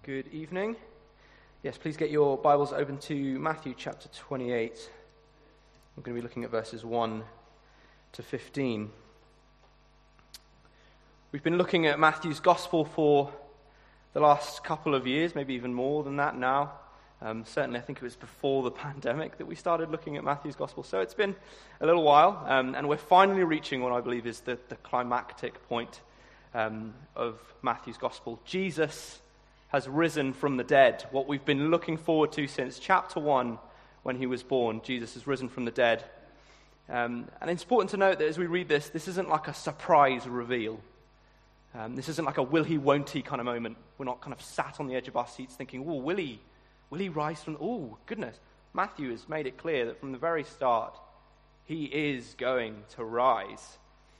Good evening. Yes, please get your Bibles open to Matthew chapter 28. I'm going to be looking at verses 1 to 15. We've been looking at Matthew's Gospel for the last couple of years, maybe even more than that now. Certainly, I think it was before the pandemic that we started looking at Matthew's Gospel. So it's been a little while, and we're finally reaching what I believe is the climactic point of Matthew's Gospel. Jesus has risen from the dead. What we've been looking forward to since chapter 1, when he was born. Jesus has risen from the dead. And it's important to note that as we read this, this isn't like a surprise reveal. This isn't like a will he, won't he kind of moment. We're not kind of sat on the edge of our seats thinking, oh, will he rise from, oh, goodness. Matthew has made it clear that from the very start, he is going to rise.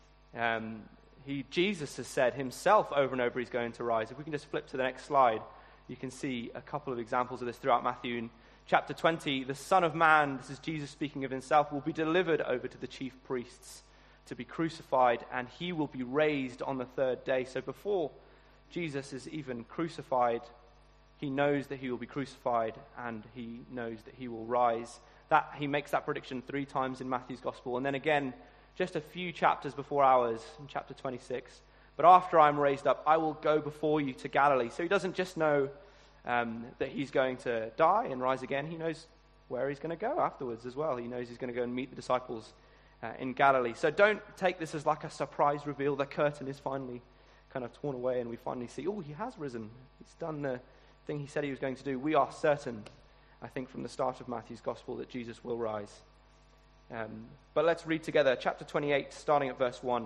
Jesus has said himself over and over he's going to rise. If we can just flip to the next slide, you can see a couple of examples of this throughout Matthew. In chapter 20, the Son of Man, this is Jesus speaking of himself, will be delivered over to the chief priests to be crucified, and he will be raised on the third day. So before Jesus is even crucified, he knows that he will be crucified, and he knows that he will rise. That he makes that prediction 3 times in Matthew's Gospel, and then again just a few chapters before ours, in chapter 26. But after I'm raised up, I will go before you to Galilee. So he doesn't just know that he's going to die and rise again. He knows where he's going to go afterwards as well. He knows he's going to go and meet the disciples in Galilee. So don't take this as like a surprise reveal. The curtain is finally kind of torn away and we finally see, oh, he has risen. He's done the thing he said he was going to do. We are certain, I think, from the start of Matthew's Gospel that Jesus will rise. But let's read together chapter 28, starting at verse 1.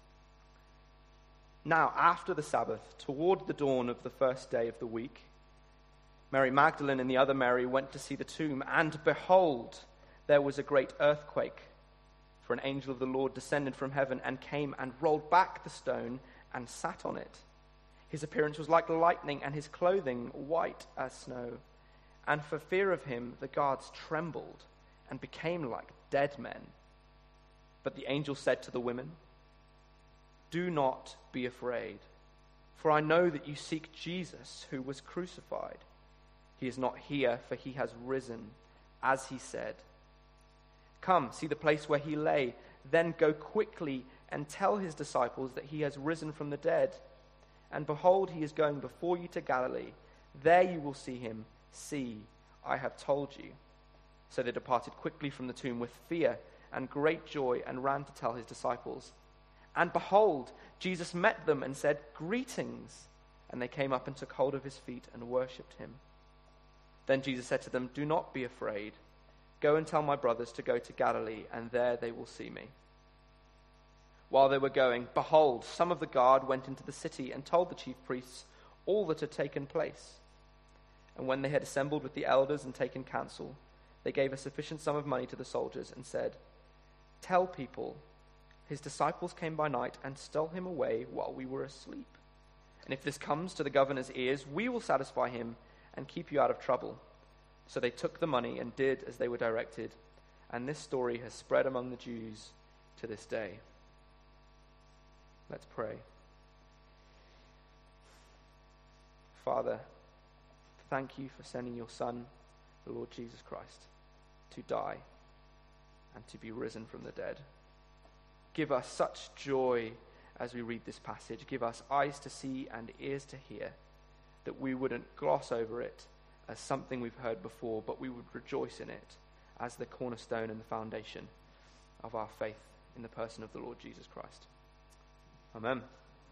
Now, after the Sabbath, toward the dawn of the first day of the week, Mary Magdalene and the other Mary went to see the tomb, and behold, there was a great earthquake. For an angel of the Lord descended from heaven and came and rolled back the stone and sat on it. His appearance was like lightning, and his clothing white as snow. And for fear of him, the guards trembled and became like dead men. But the angel said to the women, "Do not be afraid, for I know that you seek Jesus who was crucified. He is not here, for he has risen, as he said. Come, see the place where he lay, then go quickly and tell his disciples that he has risen from the dead. And behold, he is going before you to Galilee. There you will see him. See, I have told you." So they departed quickly from the tomb with fear and great joy and ran to tell his disciples. And behold, Jesus met them and said, "Greetings." And they came up and took hold of his feet and worshipped him. Then Jesus said to them, "Do not be afraid. Go and tell my brothers to go to Galilee, and there they will see me." While they were going, behold, some of the guard went into the city and told the chief priests all that had taken place. And when they had assembled with the elders and taken counsel, they gave a sufficient sum of money to the soldiers and said, "Tell people, his disciples came by night and stole him away while we were asleep. And if this comes to the governor's ears, we will satisfy him and keep you out of trouble." So they took the money and did as they were directed. And this story has spread among the Jews to this day. Let's pray. Father, thank you for sending your Son, the Lord Jesus Christ, to die and to be risen from the dead. Give us such joy as we read this passage. Give us eyes to see and ears to hear, that we wouldn't gloss over it as something we've heard before, but we would rejoice in it as the cornerstone and the foundation of our faith in the person of the Lord Jesus Christ. Amen.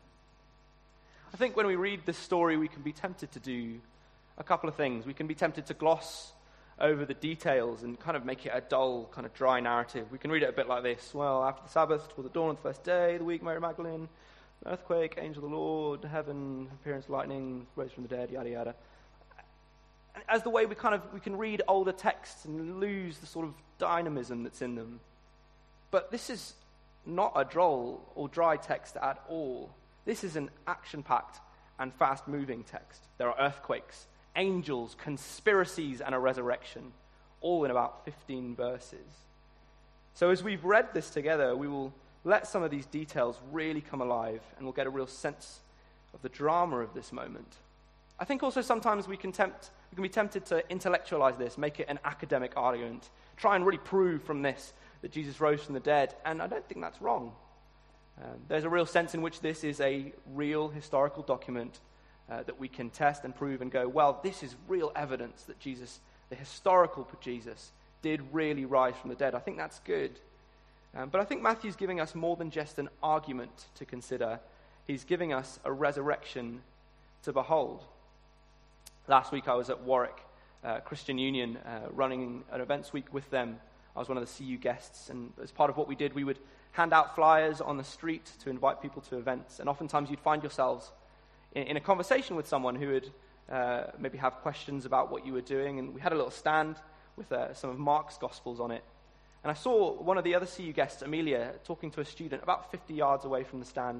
I think when we read this story, we can be tempted to do a couple of things. We can be tempted to gloss over the details and kind of make it a dull, kind of dry narrative. We can read it a bit like this. Well, after the Sabbath, toward the dawn of the first day of the week, Mary Magdalene, earthquake, angel of the Lord, heaven, appearance, lightning, rose from the dead, yada yada. And as the way we can read older texts and lose the sort of dynamism that's in them. But this is not a droll or dry text at all. This is an action-packed and fast-moving text. There are earthquakes, angels, conspiracies, and a resurrection, all in about 15 verses. So as we've read this together, we will let some of these details really come alive, and we'll get a real sense of the drama of this moment. I think also sometimes we can be tempted to intellectualize this, make it an academic argument, try and really prove from this that Jesus rose from the dead, and I don't think that's wrong. There's a real sense in which this is a real historical document that we can test and prove and go, well, this is real evidence that Jesus, the historical Jesus, did really rise from the dead. I think that's good. But I think Matthew's giving us more than just an argument to consider. He's giving us a resurrection to behold. Last week I was at Warwick Christian Union running an events week with them. I was one of the CU guests, and as part of what we did, we would hand out flyers on the street to invite people to events. And oftentimes you'd find yourselves in a conversation with someone who would maybe have questions about what you were doing. And we had a little stand with some of Mark's Gospels on it. And I saw one of the other CU guests, Amelia, talking to a student about 50 yards away from the stand.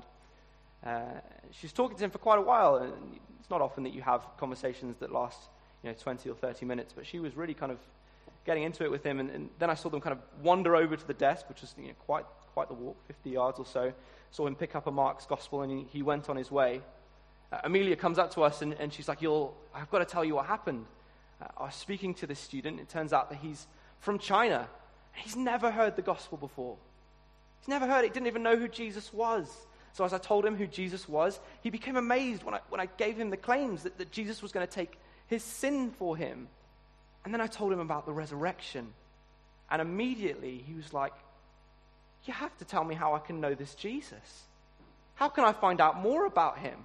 She's talking to him for quite a while, and it's not often that you have conversations that last 20 or 30 minutes, but she was really kind of getting into it with him, and then I saw them kind of wander over to the desk, which was quite the walk, 50 yards or so. Saw him pick up a Mark's Gospel, and he went on his way. Amelia comes up to us, and she's like, I've got to tell you what happened. I was speaking to this student. It turns out that he's from China. He's never heard the gospel before. He's never heard it. He didn't even know who Jesus was. So as I told him who Jesus was, he became amazed when I gave him the claims that Jesus was going to take his sin for him. And then I told him about the resurrection. And immediately he was like, you have to tell me how I can know this Jesus. How can I find out more about him?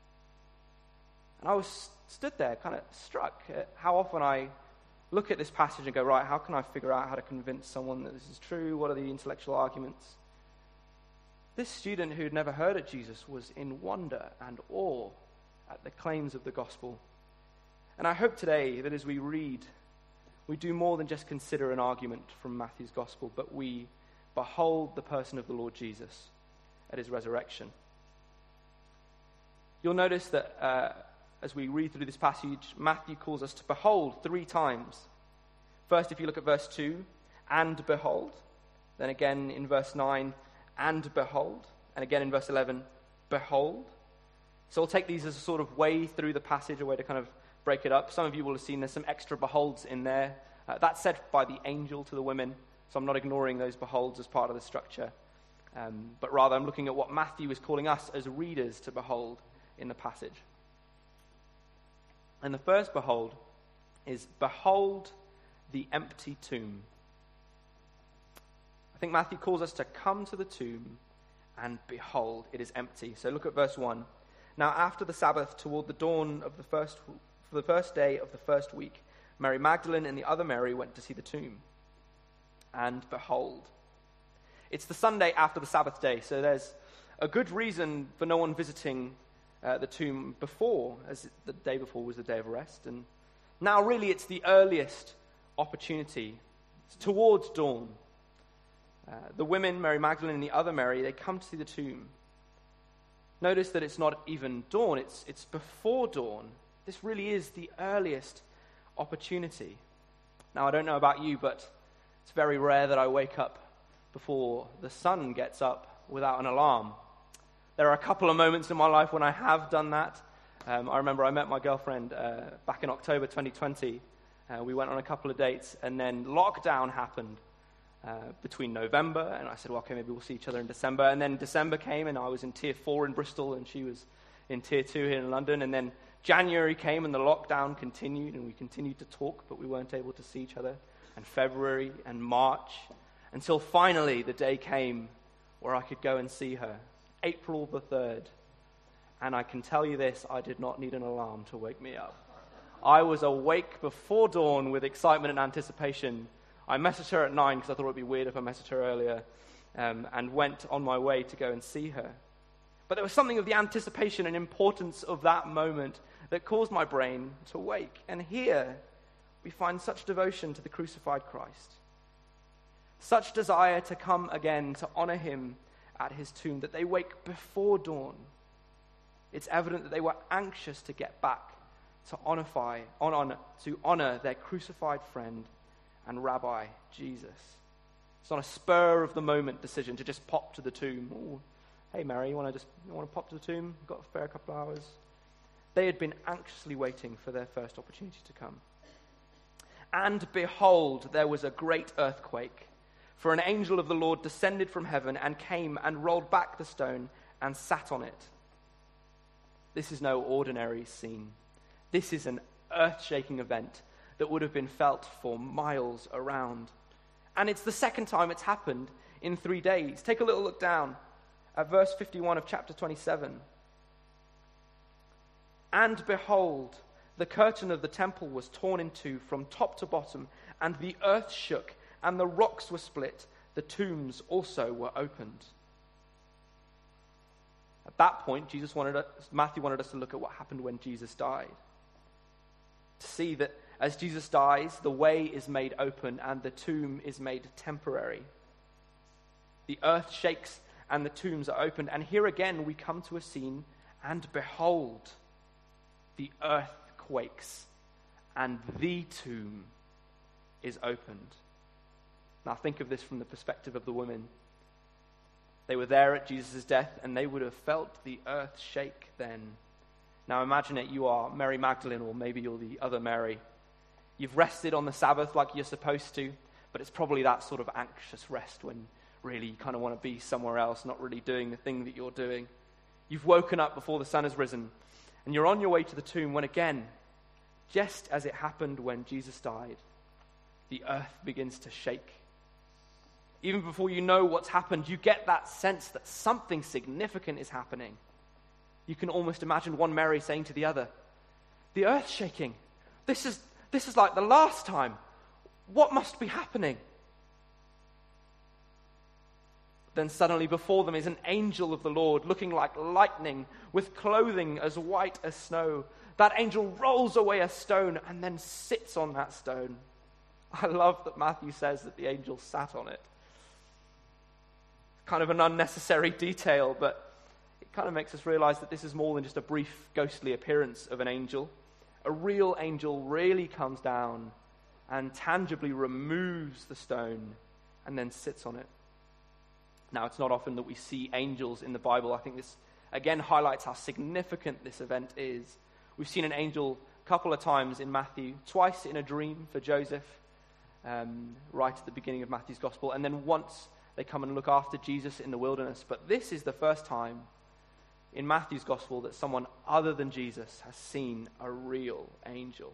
And I was stood there kind of struck at how often I look at this passage and go, right, how can I figure out how to convince someone that this is true? What are the intellectual arguments? This student who had never heard of Jesus was in wonder and awe at the claims of the gospel. And I hope today that as we read, we do more than just consider an argument from Matthew's gospel, but we behold the person of the Lord Jesus at his resurrection. You'll notice that as we read through this passage, Matthew calls us to behold 3 times. First, if you look at verse 2, and behold. Then again in verse 9, and behold. And again in verse 11, behold. So we'll take these as a sort of way through the passage, a way to kind of break it up. Some of you will have seen there's some extra beholds in there. That's said by the angel to the women, so I'm not ignoring those beholds as part of the structure. But rather I'm looking at what Matthew is calling us as readers to behold in the passage. And the first behold is behold the empty tomb. I think Matthew calls us to come to the tomb and behold, it is empty. So look at verse 1. Now after the Sabbath, toward the dawn of the first day of the first week, Mary Magdalene and the other Mary went to see the tomb. And behold, it's the Sunday after the Sabbath day, so there's a good reason for no one visiting the tomb before, as the day before was the day of rest. And now really it's the earliest opportunity. It's towards dawn. The women, Mary Magdalene and the other Mary, they come to see the tomb. Notice that it's not even dawn, it's before dawn. This really is the earliest opportunity. Now, I don't know about you, but it's very rare that I wake up before the sun gets up without an alarm. There are a couple of moments in my life when I have done that. I remember I met my girlfriend back in October 2020. We went on a couple of dates, and then lockdown happened between November, and I said, well, okay, maybe we'll see each other in December. And then December came, and I was in Tier 4 in Bristol, and she was in Tier 2 here in London. And then January came, and the lockdown continued, and we continued to talk, but we weren't able to see each other. And February and March, until finally the day came where I could go and see her. April the 3rd. And I can tell you this, I did not need an alarm to wake me up. I was awake before dawn with excitement and anticipation. I messaged her at 9 because I thought it would be weird if I messaged her earlier, and went on my way to go and see her. But there was something of the anticipation and importance of that moment that caused my brain to wake. And here we find such devotion to the crucified Christ, such desire to come again to honor him at his tomb, that they wake before dawn. It's evident that they were anxious to get back to honor their crucified friend and Rabbi Jesus. It's not a spur of the moment decision to just pop to the tomb. Ooh, hey Mary, you want to pop to the tomb? Got a spare couple of hours? They had been anxiously waiting for their first opportunity to come. And behold, there was a great earthquake, for an angel of the Lord descended from heaven and came and rolled back the stone and sat on it. This is no ordinary scene. This is an earth-shaking event that would have been felt for miles around. And it's the second time it's happened in 3 days. Take a little look down at verse 51 of chapter 27. And behold, the curtain of the temple was torn in two from top to bottom, and the earth shook, and the rocks were split. The tombs also were opened. At that point, Matthew wanted us to look at what happened when Jesus died. To see that as Jesus dies, the way is made open and the tomb is made temporary. The earth shakes and the tombs are opened. And here again we come to a scene, and behold, the earth quakes and the tomb is opened. Now think of this from the perspective of the women. They were there at Jesus' death, and they would have felt the earth shake then. Now imagine it, you are Mary Magdalene, or maybe you're the other Mary. You've rested on the Sabbath like you're supposed to, but it's probably that sort of anxious rest when really you kind of want to be somewhere else, not really doing the thing that you're doing. You've woken up before the sun has risen, and you're on your way to the tomb when again, just as it happened when Jesus died, the earth begins to shake. Even before you know what's happened, you get that sense that something significant is happening. You can almost imagine one Mary saying to the other, "The earth's shaking. This is like the last time. What must be happening?" Then suddenly before them is an angel of the Lord, looking like lightning, with clothing as white as snow. That angel rolls away a stone and then sits on that stone. I love that Matthew says that the angel sat on it. Kind of an unnecessary detail, but it kind of makes us realize that this is more than just a brief ghostly appearance of an angel. A real angel really comes down and tangibly removes the stone and then sits on it. Now, it's not often that we see angels in the Bible. I think this, again, highlights how significant this event is. We've seen an angel a couple of times in Matthew, twice in a dream for Joseph, right at the beginning of Matthew's Gospel, and then once they come and look after Jesus in the wilderness. But this is the first time in Matthew's Gospel that someone other than Jesus has seen a real angel.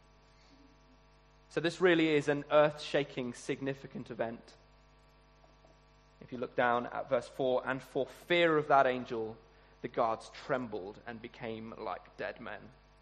So this really is an earth-shaking, significant event. If you look down at verse 4, and for fear of that angel, the guards trembled and became like dead men.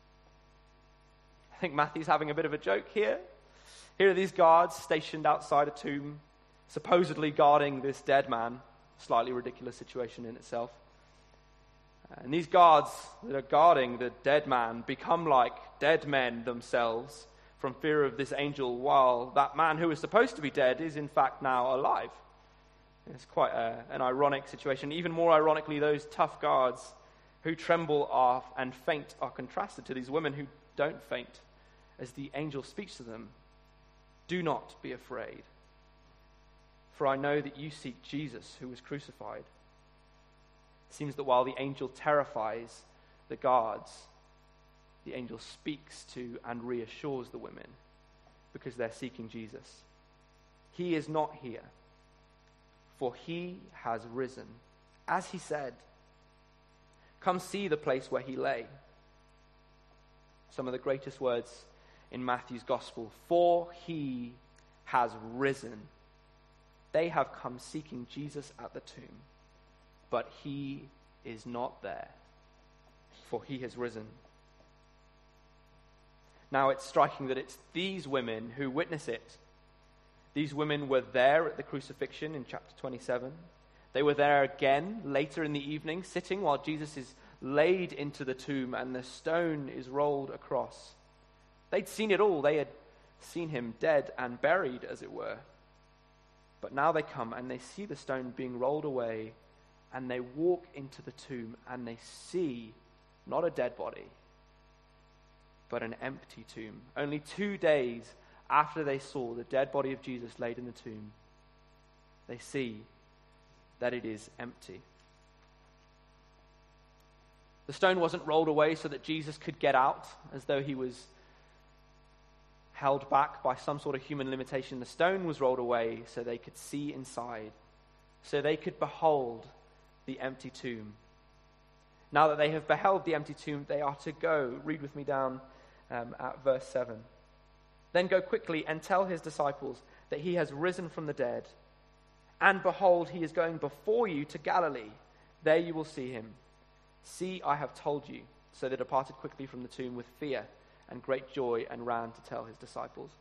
I think Matthew's having a bit of a joke here. Here are these guards stationed outside a tomb, supposedly guarding this dead man. Slightly ridiculous situation in itself. And these guards that are guarding the dead man become like dead men themselves from fear of this angel, while that man who is supposed to be dead is in fact now alive. It's quite an ironic situation. Even more ironically, those tough guards who tremble and faint are contrasted to these women who don't faint as the angel speaks to them. "Do not be afraid, for I know that you seek Jesus who was crucified." It seems that while the angel terrifies the guards, the angel speaks to and reassures the women because they're seeking Jesus. He is not here, for he has risen, as he said. Come see the place where he lay. Some of the greatest words in Matthew's Gospel. For he has risen. They have come seeking Jesus at the tomb, but he is not there, for he has risen. Now it's striking that it's these women who witness it. These women were there at the crucifixion in chapter 27. They were there again later in the evening, sitting while Jesus is laid into the tomb and the stone is rolled across. They'd seen it all. They had seen him dead and buried, as it were. But now they come and they see the stone being rolled away, and they walk into the tomb and they see not a dead body, but an empty tomb. Only 2 days after they saw the dead body of Jesus laid in the tomb, they see that it is empty. The stone wasn't rolled away so that Jesus could get out, as though he was held back by some sort of human limitation. The stone was rolled away so they could see inside, so they could behold the empty tomb. Now that they have beheld the empty tomb, they are to go. Read with me down at verse 7. Then go quickly and tell his disciples that he has risen from the dead. And behold, he is going before you to Galilee. There you will see him. See, I have told you. So they departed quickly from the tomb with fear and great joy and ran to tell his disciples.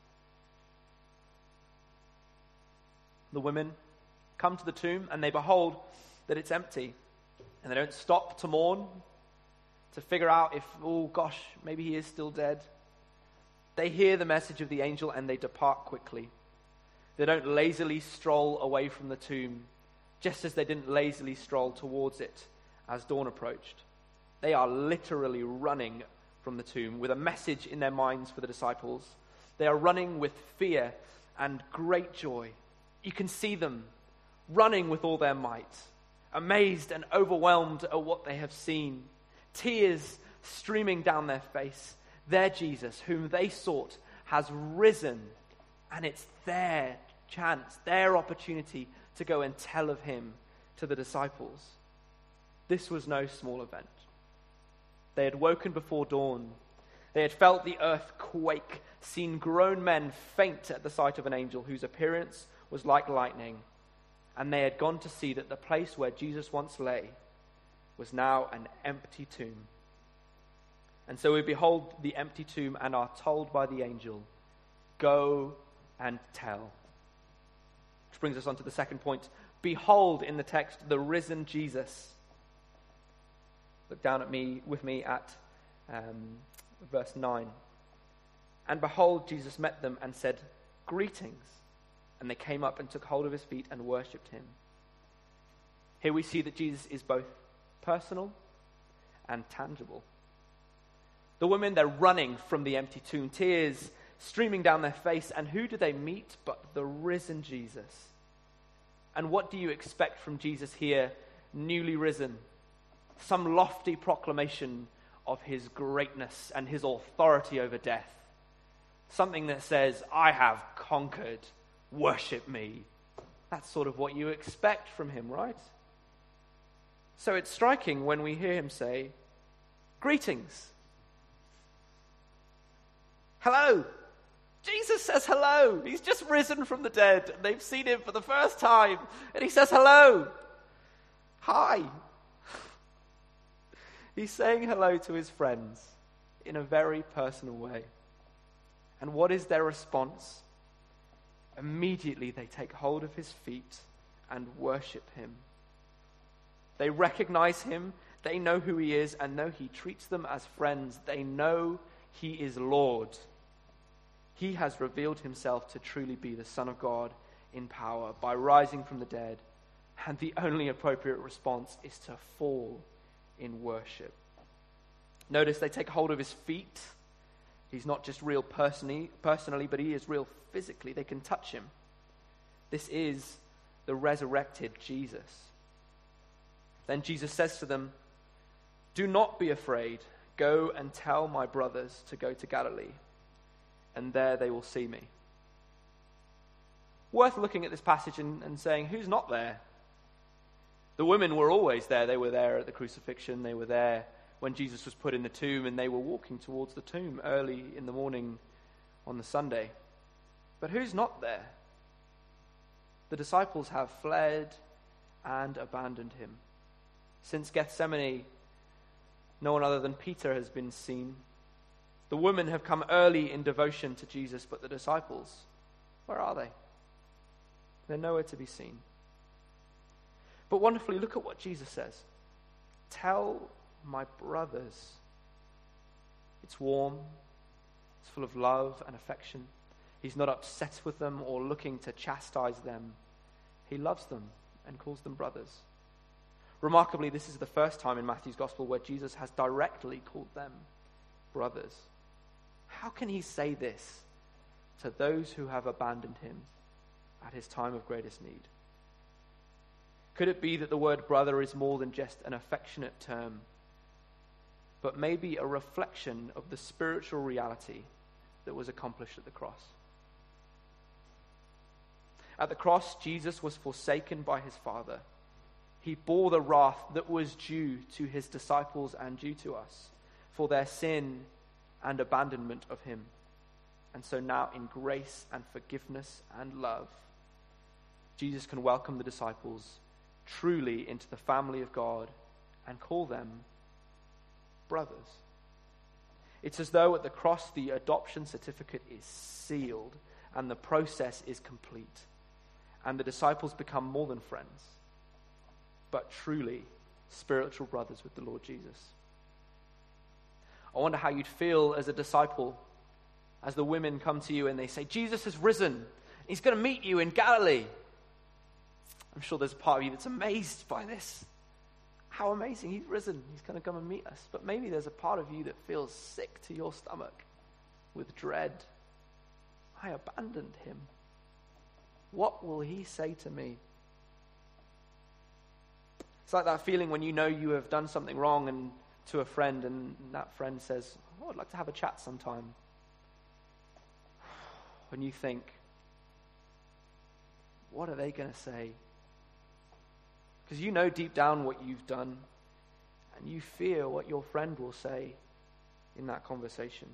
The women come to the tomb and they behold that it's empty. And they don't stop to mourn, to figure out if, oh gosh, maybe he is still dead. They hear the message of the angel and they depart quickly. They don't lazily stroll away from the tomb, just as they didn't lazily stroll towards it as dawn approached. They are literally running from the tomb with a message in their minds for the disciples. They are running with fear and great joy. You can see them running with all their might, amazed and overwhelmed at what they have seen, tears streaming down their face. Their Jesus, whom they sought, has risen, and it's their chance, their opportunity to go and tell of him to the disciples. This was no small event. They had woken before dawn. They had felt the earth quake, seen grown men faint at the sight of an angel whose appearance was like lightning, and they had gone to see that the place where Jesus once lay was now an empty tomb. And so we behold the empty tomb and are told by the angel, go and tell. Which brings us on to the second point. Behold in the text the risen Jesus. Look down with me at verse 9. And behold, Jesus met them and said, greetings. And they came up and took hold of his feet and worshipped him. Here we see that Jesus is both personal and tangible. The women, they're running from the empty tomb, tears streaming down their face. And who do they meet but the risen Jesus? And what do you expect from Jesus here, newly risen? Some lofty proclamation of his greatness and his authority over death. Something that says, I have conquered, worship me. That's sort of what you expect from him, right? So it's striking when we hear him say, greetings. Hello. Jesus says hello. He's just risen from the dead. And they've seen him for the first time. And he says hello. Hi. He's saying hello to his friends in a very personal way. And what is their response? Immediately they take hold of his feet and worship him. They recognize him. They know who he is. And though he treats them as friends, they know he is Lord. He has revealed himself to truly be the Son of God in power by rising from the dead. And the only appropriate response is to fall in worship. Notice they take hold of his feet. He's not just real personally, but he is real physically. They can touch him. This is the resurrected Jesus. Then Jesus says to them, do not be afraid. Go and tell my brothers to go to Galilee, and there they will see me. Worth looking at this passage and saying, who's not there? The women were always there. They were there at the crucifixion. They were there when Jesus was put in the tomb, and they were walking towards the tomb early in the morning on the Sunday. But who's not there? The disciples have fled and abandoned him. Since Gethsemane, no one other than Peter has been seen. The women have come early in devotion to Jesus, but the disciples, where are they? They're nowhere to be seen. But wonderfully, look at what Jesus says. Tell my brothers. It's warm. It's full of love and affection. He's not upset with them or looking to chastise them. He loves them and calls them brothers. Remarkably, this is the first time in Matthew's gospel where Jesus has directly called them brothers. How can he say this to those who have abandoned him at his time of greatest need? Could it be that the word brother is more than just an affectionate term? but maybe a reflection of the spiritual reality that was accomplished at the cross. At the cross, Jesus was forsaken by his Father. He bore the wrath that was due to his disciples and due to us for their sin and abandonment of him. And so now in grace and forgiveness and love, Jesus can welcome the disciples truly into the family of God and call them brothers. It's as though at the cross the adoption certificate is sealed and the process is complete. And the disciples become more than friends, but truly spiritual brothers with the Lord Jesus. I wonder how you'd feel as a disciple as the women come to you and they say, Jesus has risen. He's going to meet you in Galilee. I'm sure there's a part of you that's amazed by this. How amazing, he's risen. He's going to come and meet us. But maybe there's a part of you that feels sick to your stomach with dread. I abandoned him. What will he say to me? It's like that feeling when you know you have done something wrong and to a friend, and that friend says, I'd like to have a chat sometime. When you think, what are they going to say? Because you know deep down what you've done, and you fear what your friend will say in that conversation.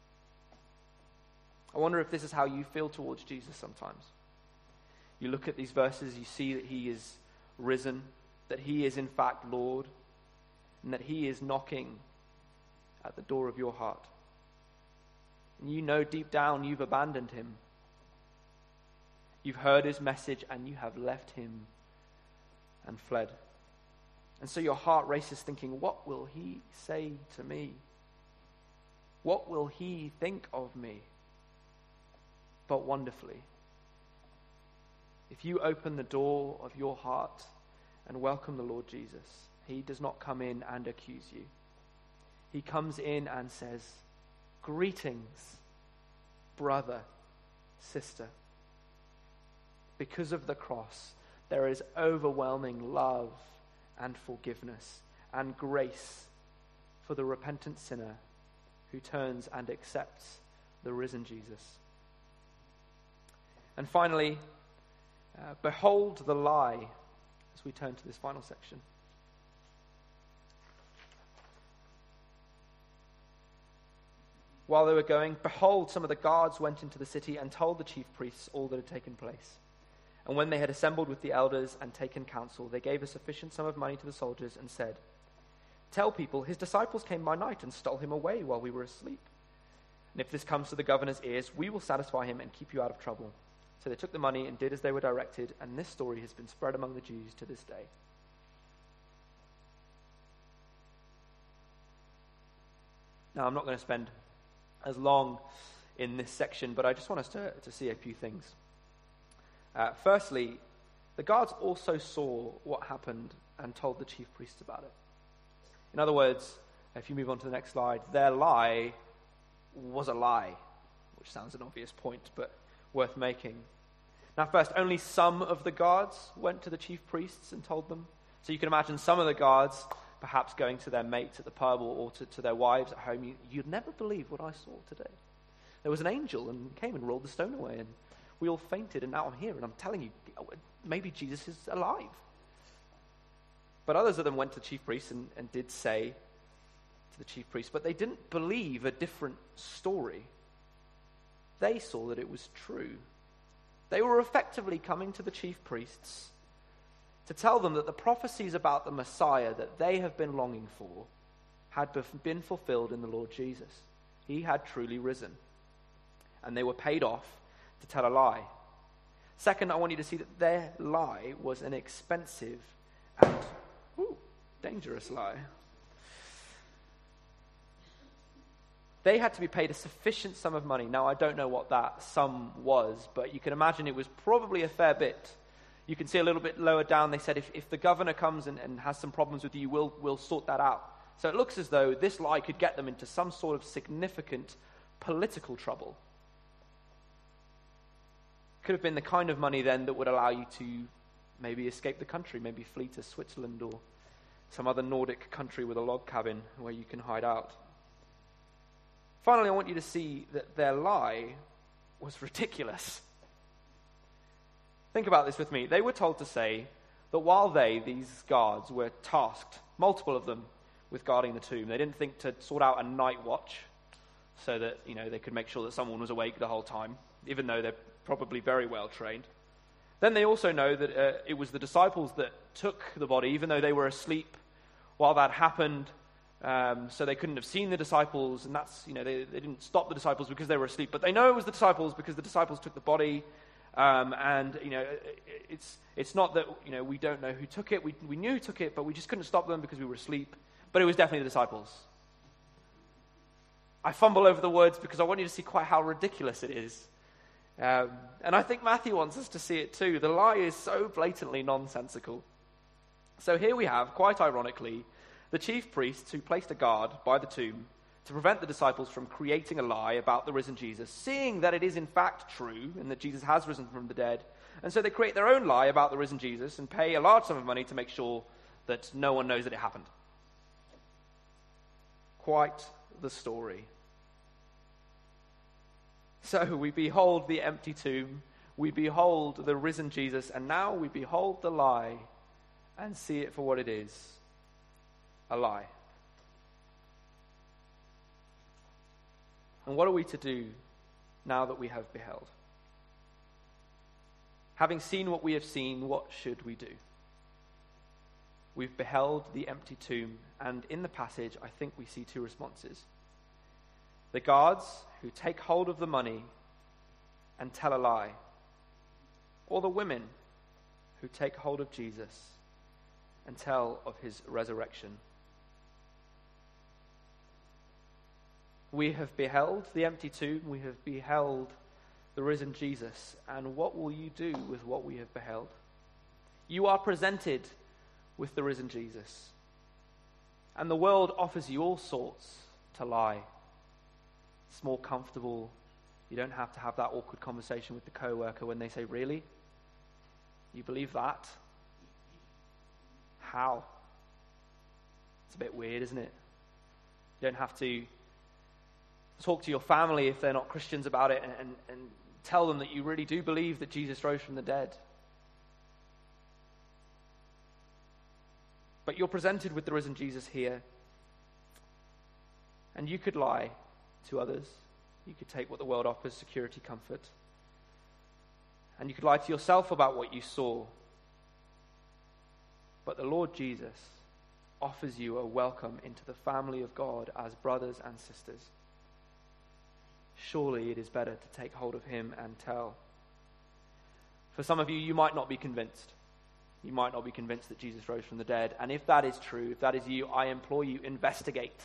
I wonder if this is how you feel towards Jesus sometimes. You look at these verses, you see that he is risen, that he is in fact Lord, and that he is knocking at the door of your heart. And you know deep down you've abandoned him. You've heard his message and you have left him and fled. And so your heart races thinking, what will he say to me? What will he think of me? But wonderfully, if you open the door of your heart and welcome the Lord Jesus, he does not come in and accuse you. He comes in and says, greetings, brother, sister. Because of the cross, there is overwhelming love and forgiveness and grace for the repentant sinner who turns and accepts the risen Jesus. And finally, behold the lie as we turn to this final section. While they were going, behold, some of the guards went into the city and told the chief priests all that had taken place. And when they had assembled with the elders and taken counsel, they gave a sufficient sum of money to the soldiers and said, tell people, his disciples came by night and stole him away while we were asleep. And if this comes to the governor's ears, we will satisfy him and keep you out of trouble. So they took the money and did as they were directed, and this story has been spread among the Jews to this day. Now, I'm not going to spend as long in this section, but I just want us to see a few things. Firstly, the guards also saw what happened and told the chief priests about it. In other words, if you move on to the next slide, their lie was a lie, which sounds an obvious point, but worth making. Now first, only some of the guards went to the chief priests and told them. So you can imagine some of the guards perhaps going to their mates at the pub or to their wives at home. You'd never believe what I saw today. There was an angel and came and rolled the stone away, and we all fainted, and now I'm here, and I'm telling you, maybe Jesus is alive. But others of them went to the chief priests and did say to the chief priests, but they didn't believe a different story. They saw that it was true. They were effectively coming to the chief priests to tell them that the prophecies about the Messiah that they have been longing for had been fulfilled in the Lord Jesus. He had truly risen. And they were paid off to tell a lie. Second, I want you to see that their lie was an expensive and dangerous lie. They had to be paid a sufficient sum of money. Now, I don't know what that sum was, but you can imagine it was probably a fair bit. You can see a little bit lower down, they said, if the governor comes and has some problems with you, we'll sort that out. So it looks as though this lie could get them into some sort of significant political trouble. Could have been the kind of money then that would allow you to maybe escape the country, maybe flee to Switzerland or some other Nordic country with a log cabin where you can hide out. Finally, I want you to see that their lie was ridiculous. Think about this with me. They were told to say that while these guards, were tasked, multiple of them, with guarding the tomb, they didn't think to sort out a night watch so that, they could make sure that someone was awake the whole time, even though they're probably very well trained. Then they also know that it was the disciples that took the body, even though they were asleep while that happened, so they couldn't have seen the disciples, and that's, they didn't stop the disciples because they were asleep, but they know it was the disciples because the disciples took the body, and it's not that, we don't know who took it, we knew who took it, but we just couldn't stop them because we were asleep, but it was definitely the disciples. I fumble over the words because I want you to see quite how ridiculous it is. And I think Matthew wants us to see it too. The lie is so blatantly nonsensical. So here we have, quite ironically, the chief priests who placed a guard by the tomb to prevent the disciples from creating a lie about the risen Jesus, seeing that it is in fact true and that Jesus has risen from the dead. And so they create their own lie about the risen Jesus and pay a large sum of money to make sure that no one knows that it happened. Quite the story. So we behold the empty tomb, we behold the risen Jesus, and now we behold the lie and see it for what it is, a lie. And what are we to do now that we have beheld? Having seen what we have seen, what should we do? We've beheld the empty tomb, and in the passage, I think we see two responses. The guards who take hold of the money and tell a lie, or the women who take hold of Jesus and tell of his resurrection. We have beheld the empty tomb, we have beheld the risen Jesus, and what will you do with what we have beheld? You are presented with the risen Jesus, and the world offers you all sorts to lie. It's more comfortable. You don't have to have that awkward conversation with the co-worker when they say, "Really? You believe that? How?" It's a bit weird, isn't it? You don't have to talk to your family if they're not Christians about it and tell them that you really do believe that Jesus rose from the dead. But you're presented with the risen Jesus here, and you could lie to others. You could take what the world offers, security, comfort. And you could lie to yourself about what you saw. But the Lord Jesus offers you a welcome into the family of God as brothers and sisters. Surely it is better to take hold of him and tell. For some of you, you might not be convinced. You might not be convinced that Jesus rose from the dead. And if that is true, if that is you, I implore you, investigate.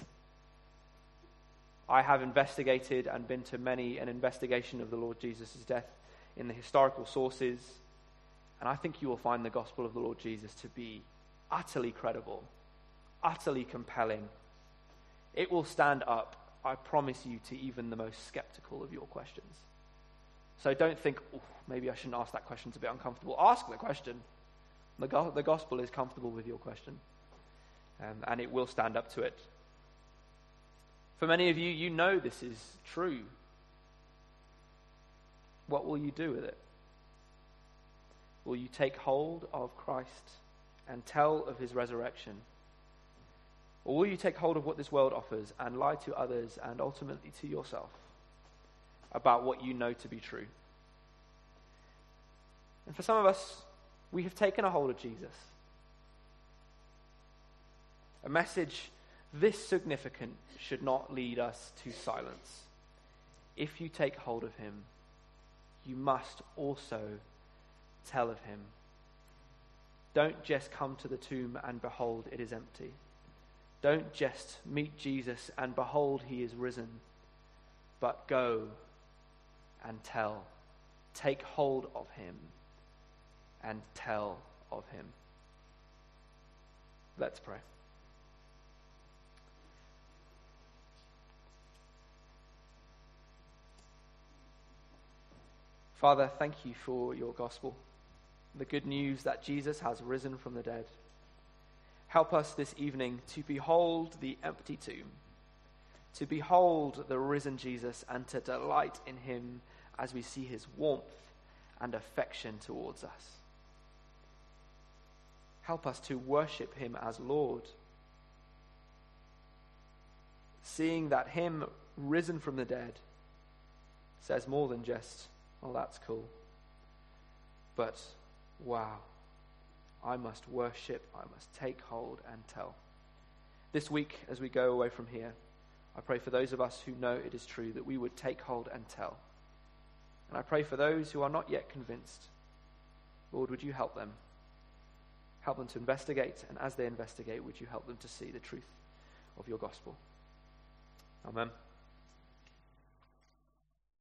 I have investigated and been to many an investigation of the Lord Jesus' death in the historical sources, and I think you will find the gospel of the Lord Jesus to be utterly credible, utterly compelling. It will stand up, I promise you, to even the most skeptical of your questions. So don't think, maybe I shouldn't ask that question, it's a bit uncomfortable. Ask the question. The gospel is comfortable with your question, and it will stand up to it. For many of you, you know this is true. What will you do with it? Will you take hold of Christ and tell of his resurrection? Or will you take hold of what this world offers and lie to others and ultimately to yourself about what you know to be true? And for some of us, we have taken a hold of Jesus. A message this significant should not lead us to silence. If you take hold of him, you must also tell of him. Don't just come to the tomb and behold it is empty. Don't just meet Jesus and behold he is risen, but go and tell. Take hold of him and tell of him. Let's pray. Father, thank you for your gospel, the good news that Jesus has risen from the dead. Help us this evening to behold the empty tomb, to behold the risen Jesus, and to delight in him as we see his warmth and affection towards us. Help us to worship him as Lord, seeing that him risen from the dead says more than just, well, that's cool. But, wow, I must worship, I must take hold and tell. This week, as we go away from here, I pray for those of us who know it is true that we would take hold and tell. And I pray for those who are not yet convinced. Lord, would you help them? Help them to investigate, and as they investigate, would you help them to see the truth of your gospel? Amen.